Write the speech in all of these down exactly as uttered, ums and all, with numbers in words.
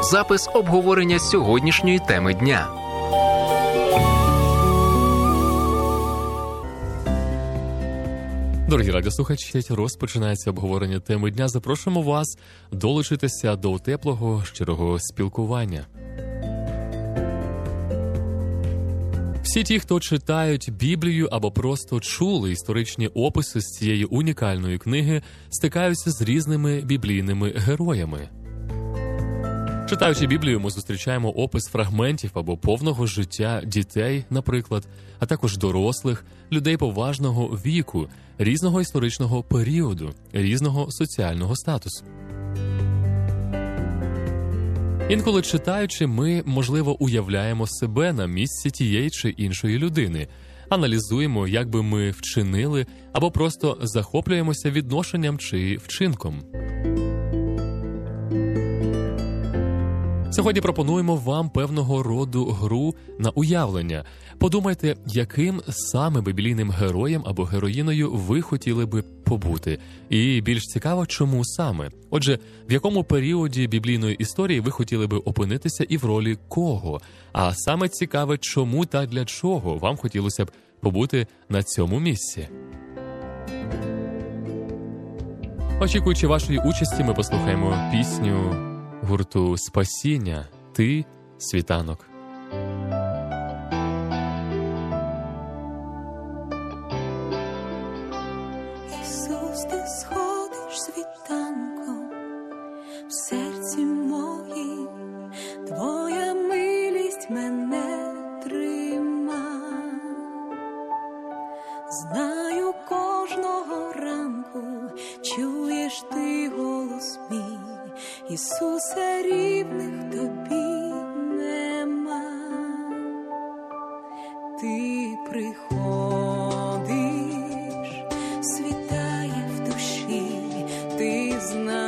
запис обговорення сьогоднішньої теми дня. Дорогі радіослухачі, розпочинається обговорення теми дня. Запрошуємо вас долучитися до теплого, щирого спілкування. Всі ті, хто читають Біблію або просто чули історичні описи з цієї унікальної книги, стикаються з різними біблійними героями. Читаючи Біблію, ми зустрічаємо опис фрагментів або повного життя дітей, наприклад, а також дорослих, людей поважного віку, різного історичного періоду, різного соціального статусу. Інколи читаючи, ми, можливо, уявляємо себе на місці тієї чи іншої людини, аналізуємо, як би ми вчинили, або просто захоплюємося відношенням чи вчинком. Сьогодні пропонуємо вам певного роду гру на уявлення. Подумайте, яким саме біблійним героєм або героїною ви хотіли би побути. І більш цікаво, чому саме. Отже, в якому періоді біблійної історії ви хотіли би опинитися і в ролі кого? А саме цікаве, чому та для чого вам хотілося б побути на цьому місці. Очікуючи вашої участі, ми послухаємо пісню гурту «Спасіння. Ти – світанок». Ісус, ти сходиш світанком в серці моїм, твоя милість мене трима. Знаю, кожного ранку чуєш ти голос мій, Ісусе, рівних тобі нема. Ти приходиш, світає в душі, ти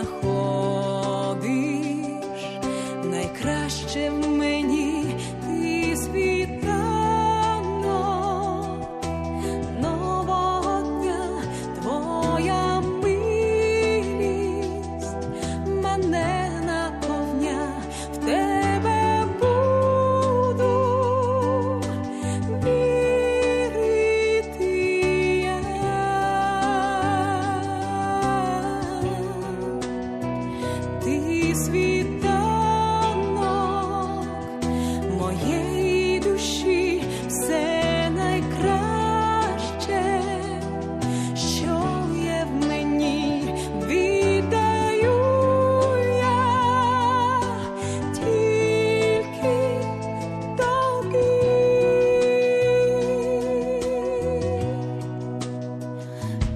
знаходиш найкраще в мені, ти світанок нового дня, твоя милість мене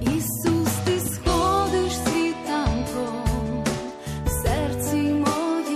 Ісус, ти сходиш світанком в серці моїм.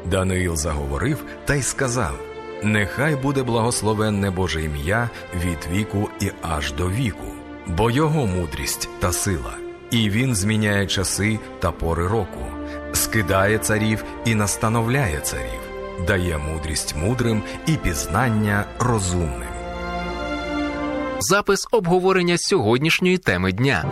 Даниїл заговорив та й сказав: «Нехай буде благословенне Боже ім'я від віку і аж до віку, бо Його мудрість та сила, і Він зміняє часи та пори року, скидає царів і настановляє царів, дає мудрість мудрим і пізнання розумним». Запис обговорення сьогоднішньої теми дня.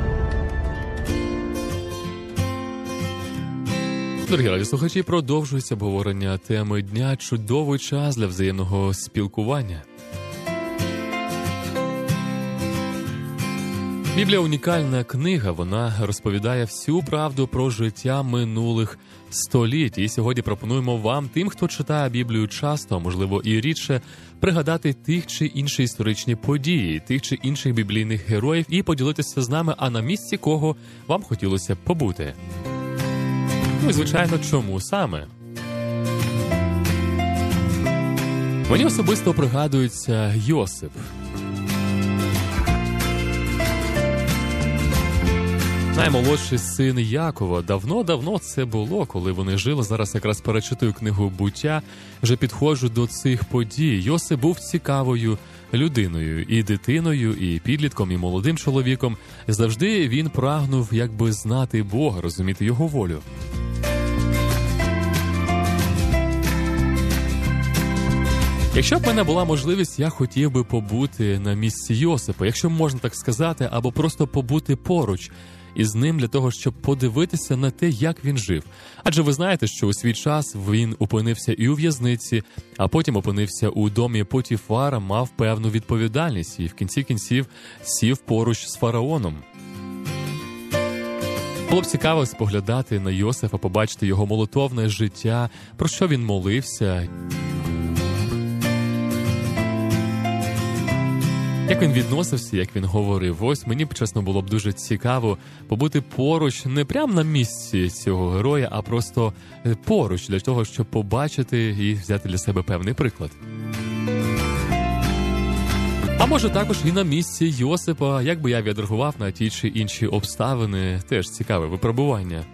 Дорогі радіослухачі, продовжується обговорення теми дня. Чудовий час для взаємного спілкування. Біблія – унікальна книга, вона розповідає всю правду про життя минулих століть. І сьогодні пропонуємо вам, тим, хто читає Біблію часто, а можливо і рідше, пригадати тих чи інші історичні події, тих чи інших біблійних героїв і поділитися з нами, а на місці кого вам хотілося б побути. Ну і, звичайно, чому саме? Мені особисто пригадується Йосип. Наймолодший син Якова. Давно-давно це було, коли вони жили. Зараз якраз перечитую книгу «Буття», вже підходжу до цих подій. Йосип був цікавою людиною, і дитиною, і підлітком, і молодим чоловіком. Завжди він прагнув якби знати Бога, розуміти Його волю. Якщо б в мене була можливість, я хотів би побути на місці Йосипа, якщо можна так сказати, або просто побути поруч із ним для того, щоб подивитися на те, як він жив. Адже ви знаєте, що у свій час він опинився і у в'язниці, а потім опинився у домі Потіфара, мав певну відповідальність і в кінці кінців сів поруч з фараоном. Було б цікаво споглядати на Йосифа, побачити його молитовне життя, про що він молився, як він відносився, як він говорив. Ось мені б, чесно, було б дуже цікаво побути поруч, не прямо на місці цього героя, а просто поруч, для того, щоб побачити і взяти для себе певний приклад. А може також і на місці Йосипа, як би я відреагував на ті чи інші обставини, теж цікаве випробування.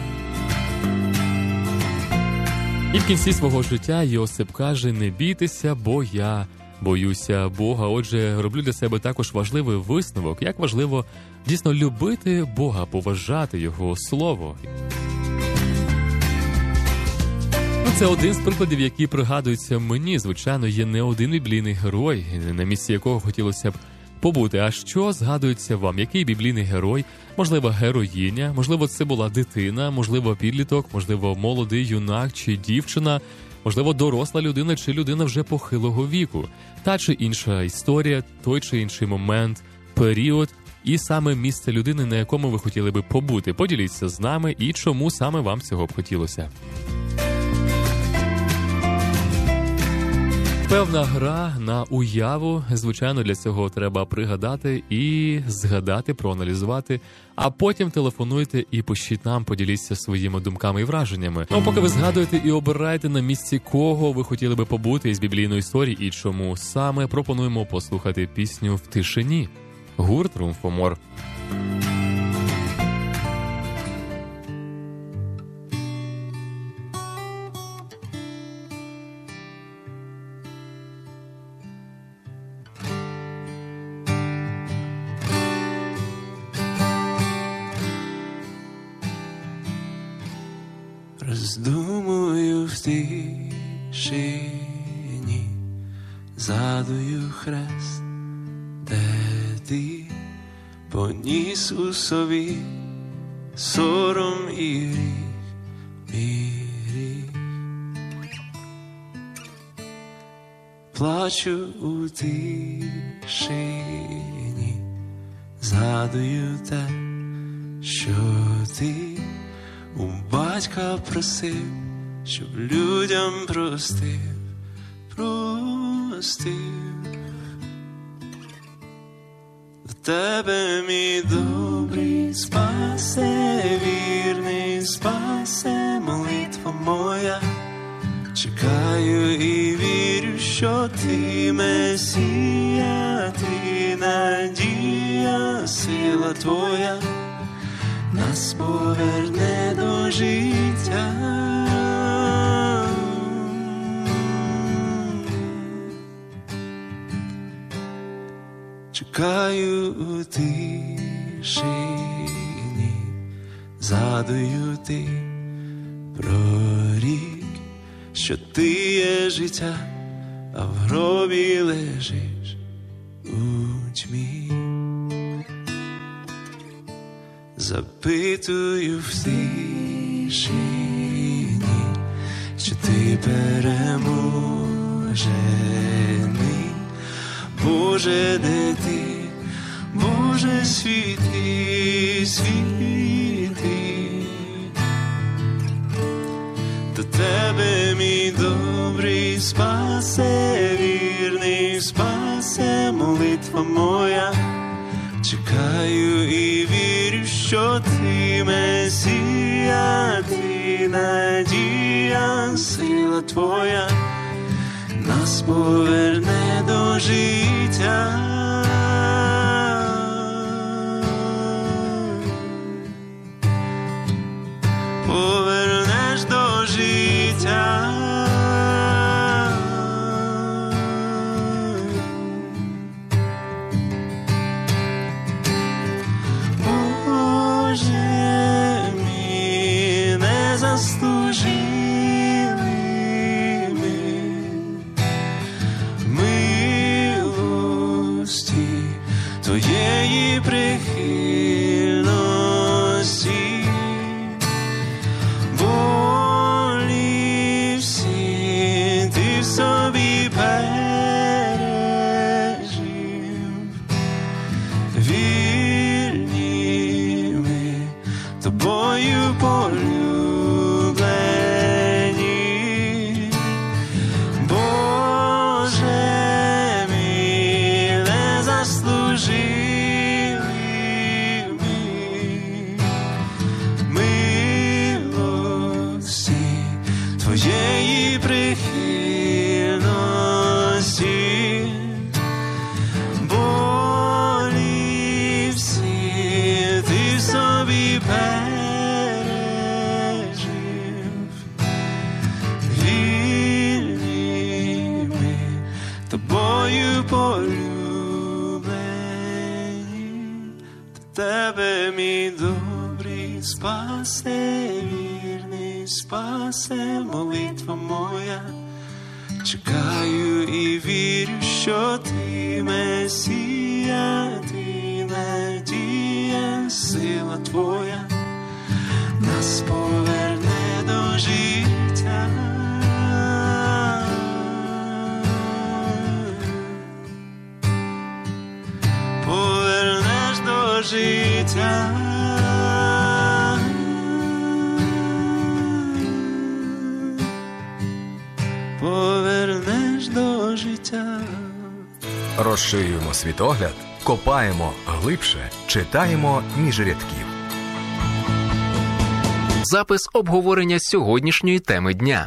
І в кінці свого життя Йосип каже: «Не бійтеся, бо я боюся Бога». Отже, роблю для себе також важливий висновок, як важливо дійсно любити Бога, поважати Його Слово. Ну, це один з прикладів, які пригадуються мені. Звичайно, є не один біблійний герой, на місці якого хотілося б побути. А що згадується вам? Який біблійний герой? Можливо, героїня? Можливо, це була дитина? Можливо, підліток? Можливо, молодий юнак чи дівчина? Можливо, доросла людина чи людина вже похилого віку. Та чи інша історія, той чи інший момент, період і саме місце людини, на якому ви хотіли би побути. Поділіться з нами і чому саме вам цього б хотілося. Певна гра на уяву. Звичайно, для цього треба пригадати і згадати, проаналізувати, а потім телефонуйте і пишіть нам, поділіться своїми думками і враженнями. Ну, поки ви згадуєте і обираєте, на місці кого ви хотіли би побути із біблійної історії і чому саме, пропонуємо послухати пісню «В тишині». Гурт Room for More. Роздумую в тишині, згадую хрест, де ти поніс у собі сором і гріх, і гріх. Плачу у тишині, згадую те, що ти у батька просив, щоб людям простив, простив. До тебе, мій добрий спасе, вірний спасе, молитва моя. Чекаю і вірю, що ти Месія, ти надія, сила твоя нас поверне до життя. чекаю у тишині, згадую ти про рік, що ти є життя, а в гробі лежиш у тьмі. Запитую в тишині, чи ти переможений, Боже, де ти, Боже, світи, світи. До тебе, мій добрий спасе, вірний спасе, молитва моя. Чекаю і вірю, що ти Месія, ти надія, сила твоя нас поверне до життя. Повернеш до життя. Боже мій, не заслужили ми милості твоєї прихильності. Болі всі ти в собі пережив. Вільні ми тобою полюблені. Боже мій, не заслужили ми милості твоєї прихильності. Болі всі ти в собі пережив. Вільні ми тобою полюблені. До тебе, мій добрий спасе, вірний спасе, молитва моя. Чекаю і вірю, що ти Месія, ти надія, сила твоя нас поверне до життя. Повернеш до життя. Повернеш до життя. Розширюємо світогляд, копаємо глибше, читаємо між рядків. Запис обговорення сьогоднішньої теми дня.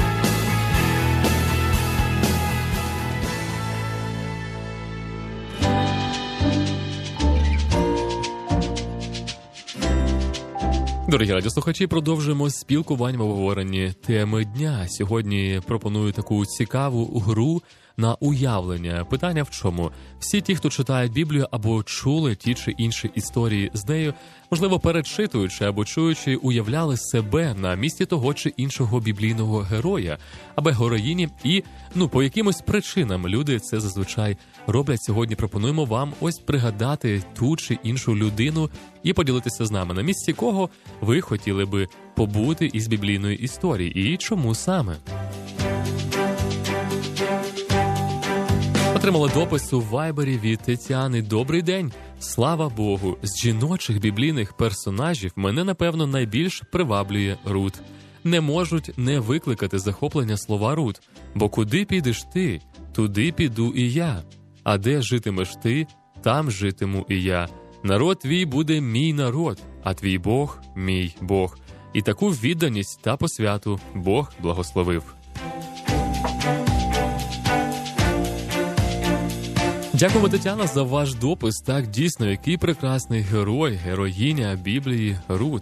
Дорогі радіослухачі, продовжуємо спілкування в обговоренні теми дня. Сьогодні пропоную таку цікаву гру на уявлення. Питання в чому? Всі ті, хто читають Біблію або чули ті чи інші історії з нею, можливо, перечитуючи або чуючи, уявляли себе на місці того чи іншого біблійного героя або героїні, і, ну, по якимось причинам люди це зазвичай роблять. Сьогодні пропонуємо вам ось пригадати ту чи іншу людину і поділитися з нами, на місці кого ви хотіли би побути із біблійної історії і чому саме. Отримала допис у Вайбері від Тетяни. Добрий день! Слава Богу! З жіночих біблійних персонажів мене, напевно, найбільш приваблює Рут. Не можуть не викликати захоплення слова Рут. Бо куди підеш ти, туди піду і я. А де житимеш ти, там житиму і я. Народ твій буде мій народ, а твій Бог – мій Бог. І таку відданість та посвяту Бог благословив. Дякуємо, Тетяна, за ваш допис. Так, дійсно, який прекрасний герой, героїня Біблії Рут.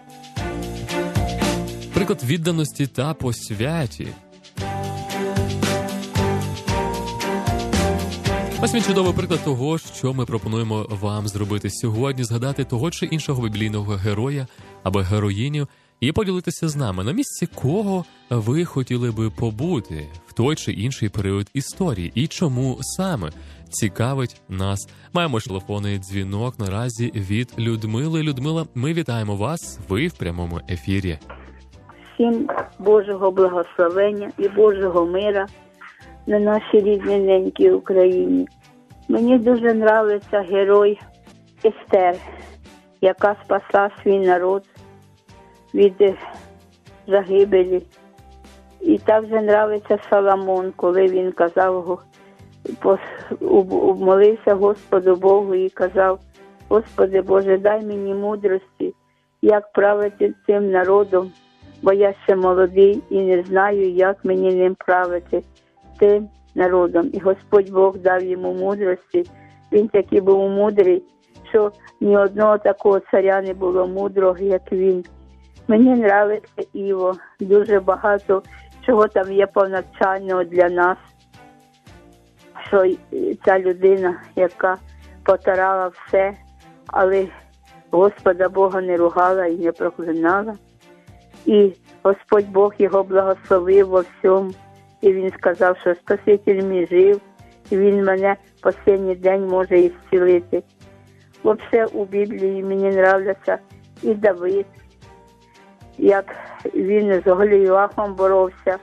Приклад відданості та посвяті. Ось він чудовий приклад того, що ми пропонуємо вам зробити сьогодні, згадати того чи іншого біблійного героя або героїню і поділитися з нами, на місці кого ви хотіли би побути в той чи інший період історії і чому саме цікавить нас. Маємо телефонний дзвінок наразі від Людмили. Людмила, ми вітаємо вас, ви в прямому ефірі. Всім Божого благословення і Божого мира на нашій рідній ненькій Україні. Мені дуже подобається герой Естер, яка спасла свій народ від загибелі. І також подобається Соломон, коли він казав, молився Господу Богу і казав: Господи Боже, дай мені мудрості, як правити цим народом, бо я ще молодий і не знаю, як мені ним правити тим народом. І Господь Бог дав йому мудрості. Він такий був мудрий, що ні одного такого царя не було мудрого, як він. Мені подобається Іво. Дуже багато чого там є повнавчального для нас. Що ця людина, яка потарала все, але Господа Бога не ругала і не проклинала. І Господь Бог його благословив во всьому. І він сказав, що Спаситель мій жив, і він мене в останній день може і зцілити. Взагалі у Біблії мені подобається і Давид, як він з Голіафом боровся.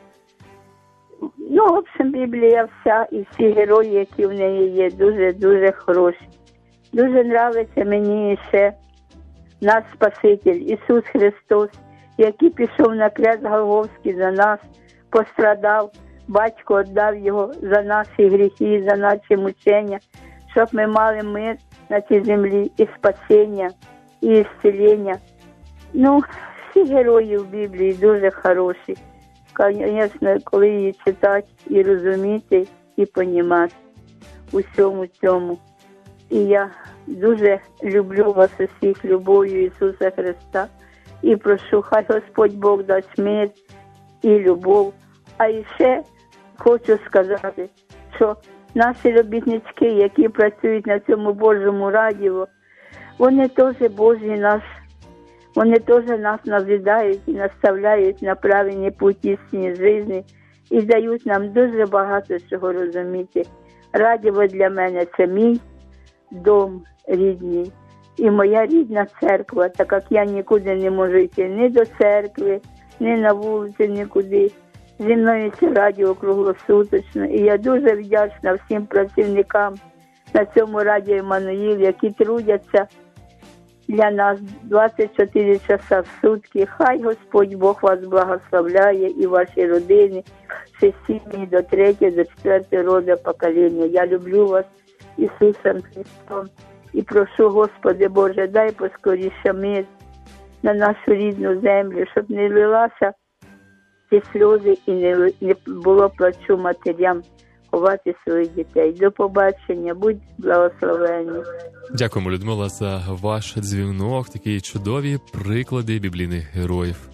Ну, в общем, Біблія вся і всі герої, які в неї є, дуже-дуже хороші. Дуже подобається мені ще наш Спаситель, Ісус Христос, який пішов на крест Голгофський за нас, пострадав, Батько віддав його за наші гріхи, за наші мучення, щоб ми мали мир на цій землі, і спасіння, і зцілення. Ну, всі герої в Біблії дуже хороші. Звісно, коли її читати і розуміти, і розуміти у всьому цьому. І я дуже люблю вас усіх любов'ю Ісуса Христа. І прошу, хай Господь Бог дасть мир і любов. А ще хочу сказати, що наші робітнички, які працюють на цьому Божому радіо, вони теж Божі нас, вони теж нас назидають і наставляють на правильні путь істинної життя і дають нам дуже багато чого розуміти. Радіо для мене – це мій дом рідний і моя рідна церква, так як я нікуди не можу йти ні до церкви, ні на вулиці, нікуди. Зі мною це радіо круглосуточно. І я дуже вдячна всім працівникам на цьому радіо Іммануїл, які трудяться для нас двадцять чотири часа в сутки. Хай Господь Бог вас благословляє і ваші родини, всі сім'ї до третього, до четвертого роду покоління. Я люблю вас Ісусом Христом і прошу, Господи Боже, дай поскоріше мир на нашу рідну землю, щоб не лилася ці сльози і не, не було плачу матерям ховати своїх дітей. До побачення, будь благословені. Дякуємо, Людмила, за ваш дзвінок, такі чудові приклади біблійних героїв.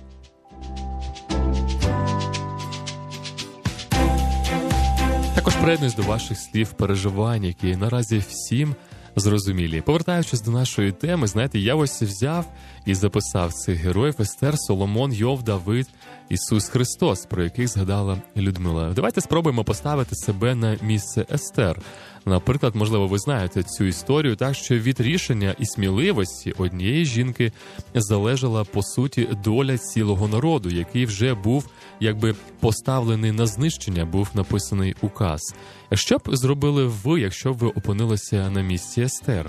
Також приєднуюсь до ваших слів переживань, які наразі всім зрозумілі. Повертаючись до нашої теми, знаєте, я ось взяв і записав цих героїв: Естер, Соломон, Йов, Давид, Ісус Христос, про яких згадала Людмила. Давайте спробуємо поставити себе на місце Естер. Наприклад, можливо, ви знаєте цю історію, так що від рішення і сміливості однієї жінки залежала, по суті, доля цілого народу, який вже був, якби, поставлений на знищення, був написаний указ. Що б зробили ви, якщо б ви опинилися на місці Естер?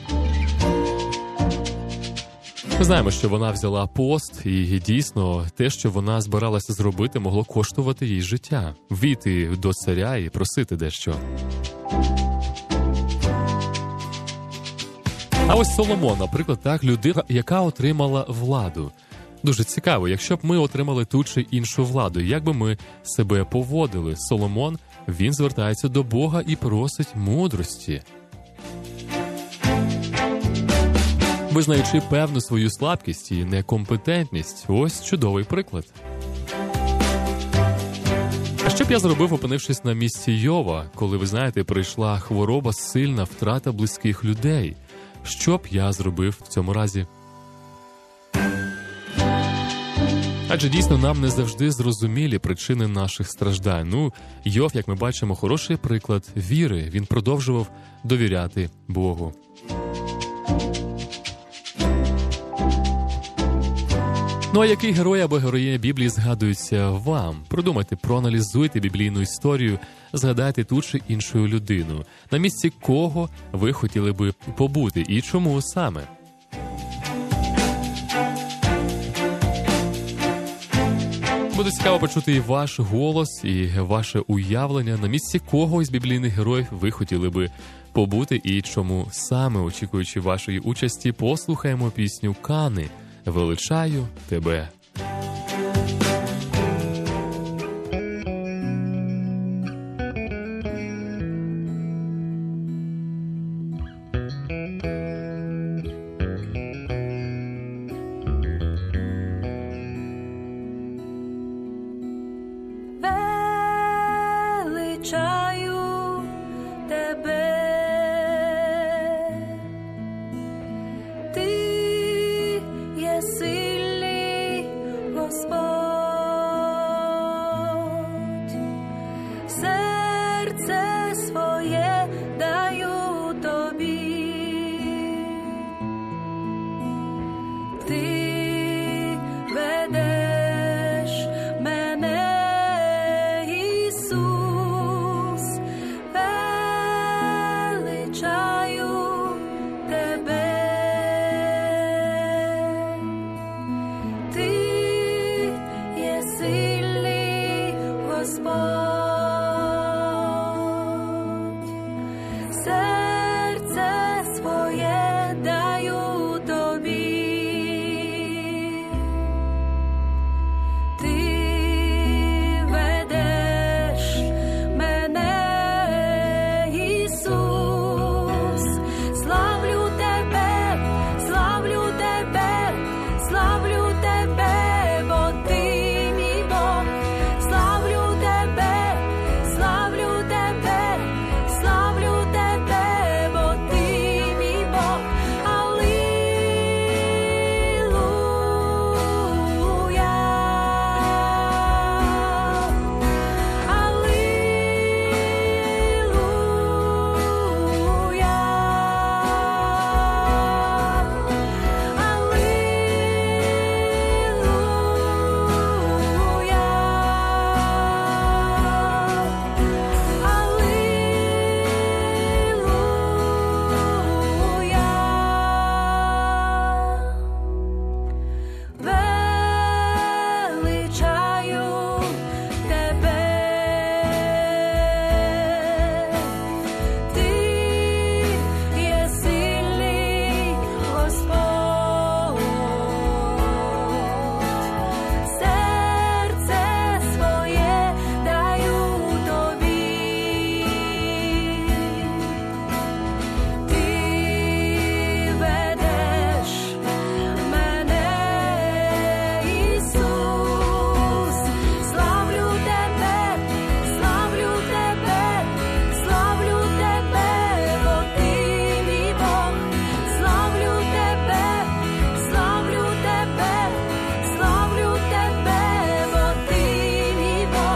Ми знаємо, що вона взяла пост, і дійсно те, що вона збиралася зробити, могло коштувати їй життя. Війти до царя і просити дещо. А ось Соломон, наприклад, так, людина, яка отримала владу. Дуже цікаво, якщо б ми отримали ту чи іншу владу, як би ми себе поводили? Соломон, він звертається до Бога і просить мудрості. Визнаючи певну свою слабкість і некомпетентність, ось чудовий приклад. А що Що б я зробив, опинившись на місці Йова, коли, ви знаєте, прийшла хвороба, сильна втрата близьких людей? Що б я зробив в цьому разі? Адже дійсно нам не завжди зрозумілі причини наших страждань. Ну, Йов, як ми бачимо, хороший приклад віри. Він продовжував довіряти Богу. Ну а який герой або героїня Біблії згадується вам? Продумайте, проаналізуйте біблійну історію, згадайте ту чи іншу людину. На місці кого ви хотіли би побути і чому саме? Буде цікаво почути і ваш голос, і ваше уявлення, на місці кого із біблійних героїв ви хотіли би побути і чому саме. Очікуючи вашої участі, послухаємо пісню Кани «Величаю тебе». Величаю тебе, ти є сильний Господь, серце своє даю тобі, ти ведеш мене, Ісус, величаю тебе, ти є сильний Господь, серце своє даю тобі, ти ведеш мене, Ісус, славлю тебе, славлю тебе, славлю тебе, бо ти мій Бог, славлю тебе, славлю тебе, славлю тебе, бо ти мій Бог, алілуя, величаю тебе, ти є сильний Господь, серце своє даю тобі, ти ведеш мене, Ісус, славлю тебе, славлю тебе, славлю тебе, бо ти мій Бог, славлю тебе, славлю тебе, славлю тебе, бо ти мій Бог,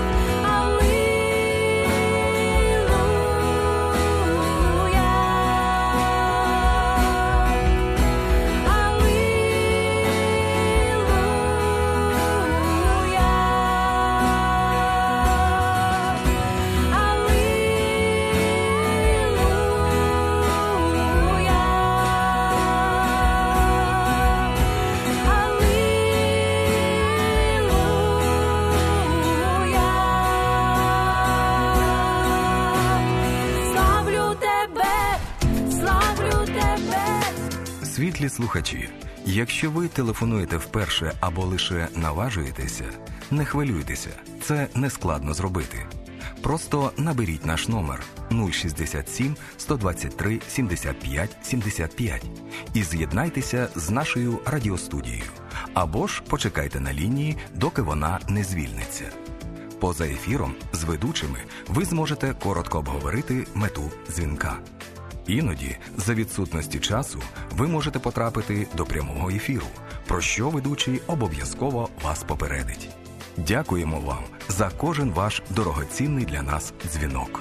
славлю тебе, славлю тебе. Світлі слухачі, якщо ви телефонуєте вперше або лише наважуєтеся, не хвилюйтеся, це нескладно зробити. Просто наберіть наш номер нуль шістдесят сім сто двадцять три сімдесят п'ять сімдесят п'ять і з'єднайтеся з нашою радіостудією. Або ж почекайте на лінії, доки вона не звільниться. Поза ефіром з ведучими ви зможете коротко обговорити мету дзвінка. Іноді, за відсутності часу, ви можете потрапити до прямого ефіру, про що ведучий обов'язково вас попередить. Дякуємо вам за кожен ваш дорогоцінний для нас дзвінок.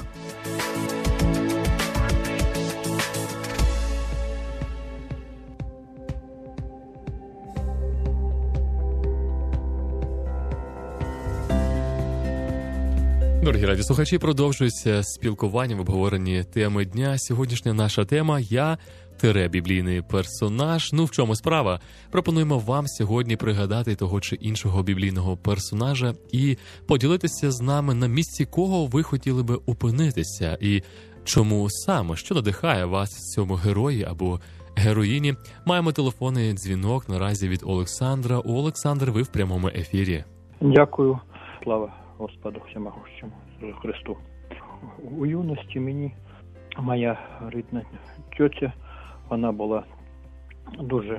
Дорогі радіослухачі, продовжується спілкування в обговоренні теми дня. Сьогоднішня наша тема «Я тире біблійний персонаж». Ну, в чому справа? Пропонуємо вам сьогодні пригадати того чи іншого біблійного персонажа і поділитися з нами, на місці кого ви хотіли би опинитися і чому саме, що надихає вас в цьому герої або героїні. Маємо телефонний дзвінок наразі від Олександра. Олександр, ви в прямому ефірі. Дякую. Слава Господу Всемогущому Ісусу Христу. У юності мені моя рідна тьотя, вона була дуже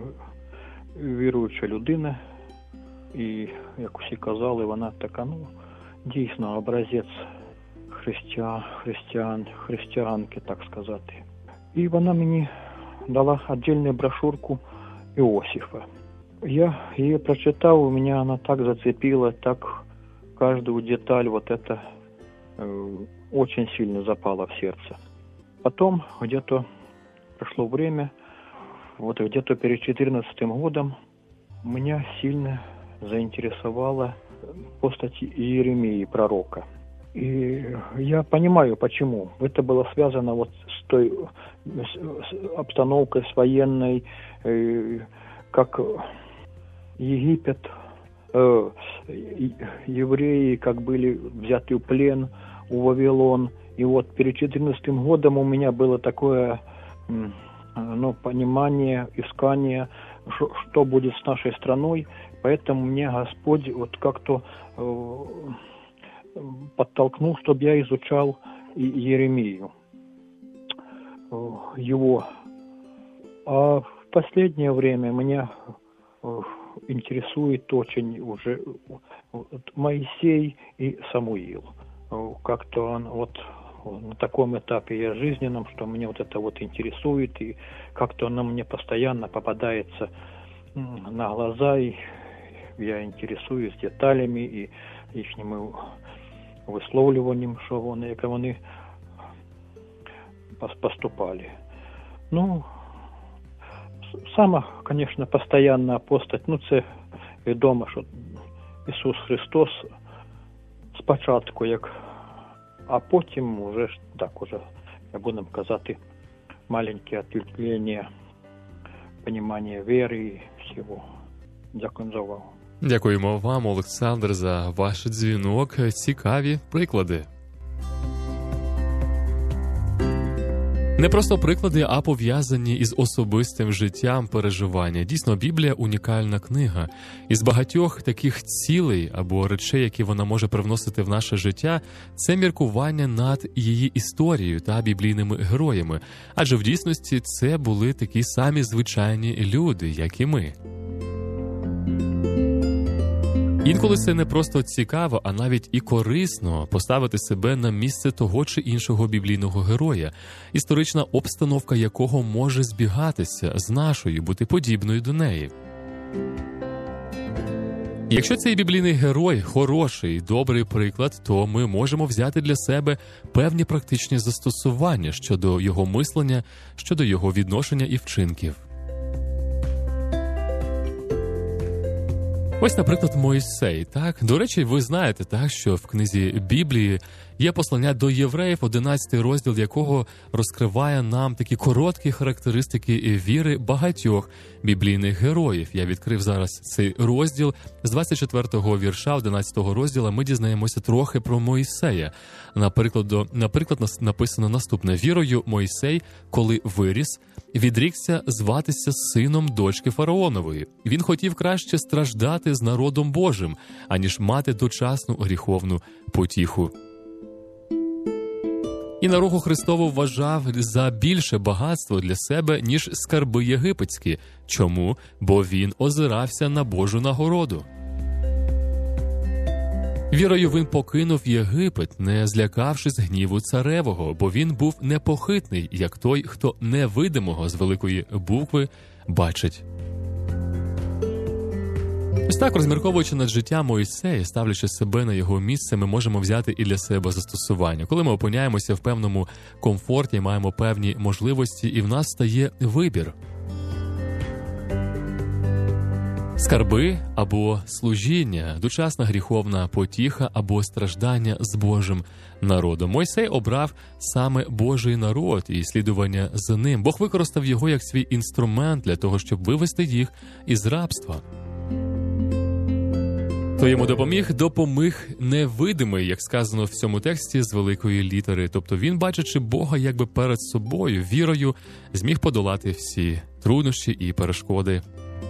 віруюча людина. І, як усі казали, вона така, ну, дійсно, образець християн, християн, християнки, так сказати. І вона мені дала віддільну брошурку Іосифа. Я її прочитав, у мене вона так зацепила, так каждую деталь вот это э, очень сильно запало в сердце. Потом где-то прошло время, вот где-то перед четырнадцатым годом меня сильно заинтересовала постать Иеремии, пророка. И я понимаю, почему. Это было связано вот с той с, с обстановкой, с военной, э, как Египет, э, евреи как были взяты в плен у Вавилон. И вот перед четырнадцатым годом у меня было такое, ну, понимание, искание, что, что будет с нашей страной. Поэтому мне Господь вот как-то э, подтолкнул, чтобы я изучал Иеремию, э, его. А в последнее время меня э, интересует очень уже Моисей и Самуил. Как-то он вот на таком этапе я жизненном, что меня вот это вот интересует, и как-то оно мне постоянно попадается на глаза, и я интересуюсь деталями и їхнім висловлюванням, що вони, як вони поступали. Ну, сама, конечно, постоянна постать, ну це відомо, що Ісус Христос спочатку, як, а потім уже так уже, як будемо казати, маленьке отвлечення, понімання віри і всього. Дякую за увагу. Дякуємо вам, Олександр, за ваш дзвінок. Цікаві приклади. Не просто приклади, а пов'язані із особистим життям переживання. Дійсно, Біблія – унікальна книга. Із багатьох таких цілей або речей, які вона може привносити в наше життя, це міркування над її історією та біблійними героями. Адже в дійсності це були такі самі звичайні люди, як і ми. Інколи це не просто цікаво, а навіть і корисно поставити себе на місце того чи іншого біблійного героя, історична обстановка якого може збігатися з нашою, бути подібною до неї. Якщо цей біблійний герой хороший, добрий приклад, то ми можемо взяти для себе певні практичні застосування щодо його мислення, щодо його відношення і вчинків. Ось, наприклад, Мойсей, так? До речі, ви знаєте, так, що в книзі Біблії є послання до євреїв, одинадцятий розділ якого розкриває нам такі короткі характеристики віри багатьох біблійних героїв. Я відкрив зараз цей розділ. З двадцять четвертого вірша одинадцятого розділу ми дізнаємося трохи про Мойсея. Наприклад, наприклад, написано наступне. «Вірою Мойсей, коли виріс, відрікся зватися сином дочки фараонової. Він хотів краще страждати з народом Божим, аніж мати дочасну гріховну потіху». І на руку Христову вважав за більше багатство для себе, ніж скарби єгипетські. Чому? Бо він озирався на Божу нагороду. Вірою він покинув Єгипет, не злякавшись гніву царевого, бо він був непохитний, як той, хто невидимого з великої букви бачить. Ось так, розмірковуючи над життям Мойсея, ставлячи себе на його місце, ми можемо взяти і для себе застосування. Коли ми опиняємося в певному комфорті, маємо певні можливості, і в нас стає вибір. Скарби або служіння, дочасна гріховна потіха або страждання з Божим народом. Мойсей обрав саме Божий народ і слідування за ним. Бог використав його як свій інструмент для того, щоб вивести їх із рабства. Хто йому допоміг? Допоміг невидимий, як сказано в цьому тексті з великої літери. Тобто він, бачачи Бога якби перед собою, вірою, зміг подолати всі труднощі і перешкоди.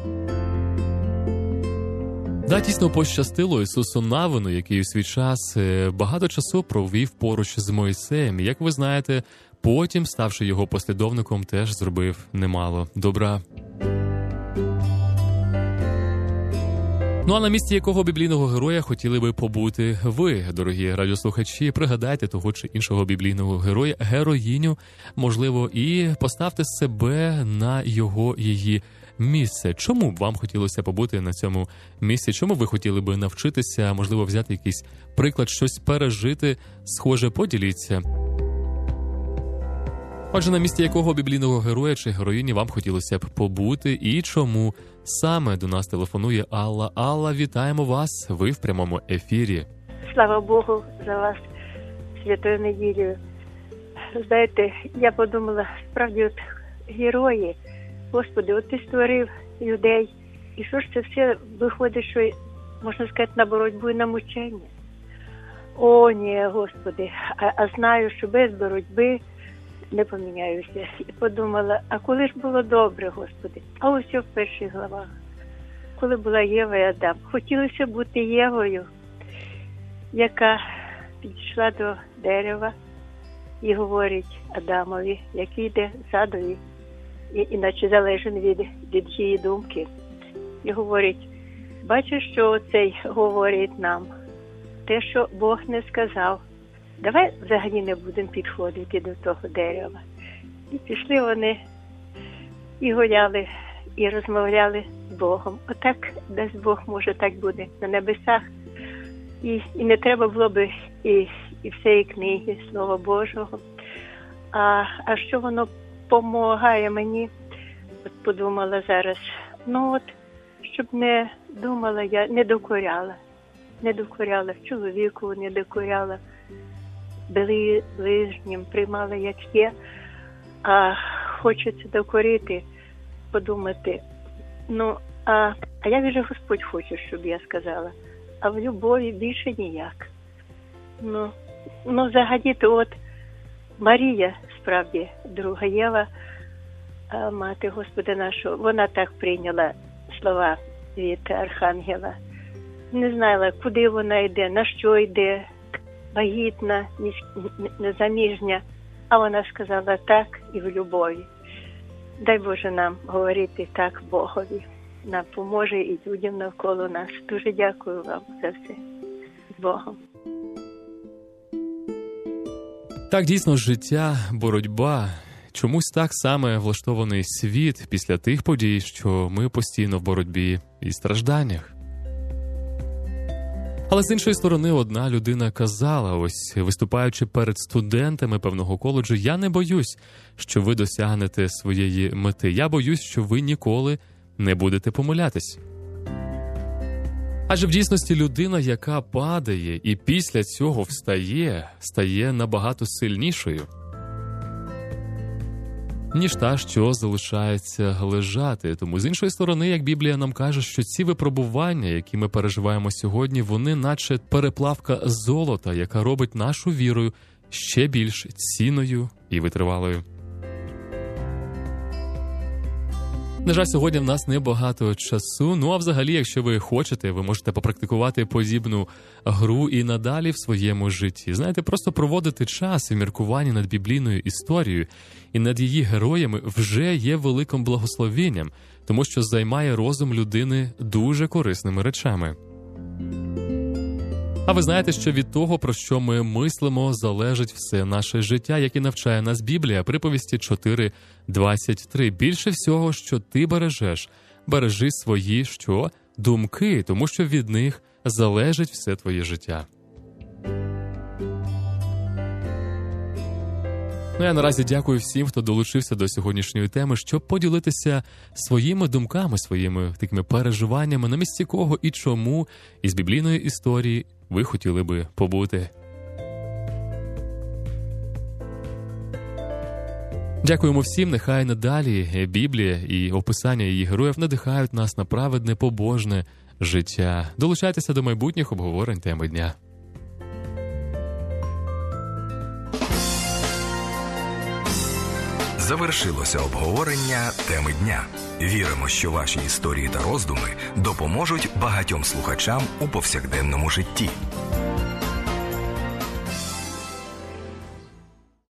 Да, тісно пощастило Ісусу Навину, який у свій час багато часу провів поруч з Мойсеєм. Як ви знаєте, потім, ставши його послідовником, теж зробив немало добра. Ну а на місці якого біблійного героя хотіли би побути ви, дорогі радіослухачі? Пригадайте того чи іншого біблійного героя, героїню, можливо, і поставте себе на його, її місце. Чому б вам хотілося побути на цьому місці? Чому ви хотіли би навчитися, можливо, взяти якийсь приклад, щось пережити, схоже, поділіться. Отже, на місці якого біблійного героя чи героїні вам хотілося б побути і чому? Саме до нас телефонує Алла. Алла, вітаємо вас, ви в прямому ефірі. Слава Богу за вас, святою неділею. Знаєте, я подумала, справді, от герої, Господи, от ти створив людей, і що ж це все виходить, що, можна сказати, на боротьбу і на мучення? О, ні, Господи, а, а знаю, що без боротьби не поміняюся. І подумала, а коли ж було добре, Господи? А ось в перших главах, коли була Єва і Адам. Хотілося бути Євою, яка підійшла до дерева і говорить Адамові, який йде задові, і, іначе залежен від, від її думки. І говорить, бачиш, що цей говорить нам? Те, що Бог не сказав. Давай взагалі не будемо підходити до того дерева. І пішли вони, і гуляли, і розмовляли з Богом. Отак, дасть Бог, може, так буде на небесах. І, і не треба було б і, і всієї книги, Слова Божого. А, а що воно допомагає мені, от подумала зараз, ну от, щоб не думала я, не докоряла. Не докоряла чоловіку, не докоряла ближнім, приймала як є, а хочеться докорити, подумати, ну, а, а як же Господь хоче, щоб я сказала, а в любові більше ніяк. Ну, ну взагалі-то от Марія, справді, друга Єва, мати Господа нашого, вона так прийняла слова від Архангела. Не знала, куди вона йде, на що йде, вагітна, незаміжня, а вона сказала так і в любові. Дай Боже нам говорити так Богові. Нам поможе і людям навколо нас. Дуже дякую вам за все. З Богом. Так, дійсно, життя, боротьба. Чомусь так саме влаштований світ після тих подій, що ми постійно в боротьбі і стражданнях. Але з іншої сторони, одна людина казала, ось виступаючи перед студентами певного коледжу, я не боюсь, що ви досягнете своєї мети. Я боюсь, що ви ніколи не будете помилятись. Адже в дійсності людина, яка падає і після цього встає, стає набагато сильнішою, ніж та, що залишається лежати. Тому, з іншої сторони, як Біблія нам каже, що ці випробування, які ми переживаємо сьогодні, вони наче переплавка золота, яка робить нашу віру ще більш цінною і витривалою. На жаль, сьогодні в нас небагато часу, ну а взагалі, якщо ви хочете, ви можете попрактикувати подібну гру і надалі в своєму житті. Знаєте, просто проводити час і міркування над біблійною історією і над її героями вже є великим благословенням, тому що займає розум людини дуже корисними речами. А ви знаєте, що від того, про що ми мислимо, залежить все наше життя, як і навчає нас Біблія, приповісті чотири двадцять три. Більше всього, що ти бережеш, бережи свої, що? Думки, тому що від них залежить все твоє життя. Ну, я наразі дякую всім, хто долучився до сьогоднішньої теми, щоб поділитися своїми думками, своїми такими переживаннями, на місці кого і чому із біблійної історії ви хотіли би побути. Дякуємо всім, нехай надалі Біблія і описання її героїв надихають нас на праведне, побожне життя. Долучайтеся до майбутніх обговорень теми дня. Завершилося обговорення теми дня. Віримо, що ваші історії та роздуми допоможуть багатьом слухачам у повсякденному житті.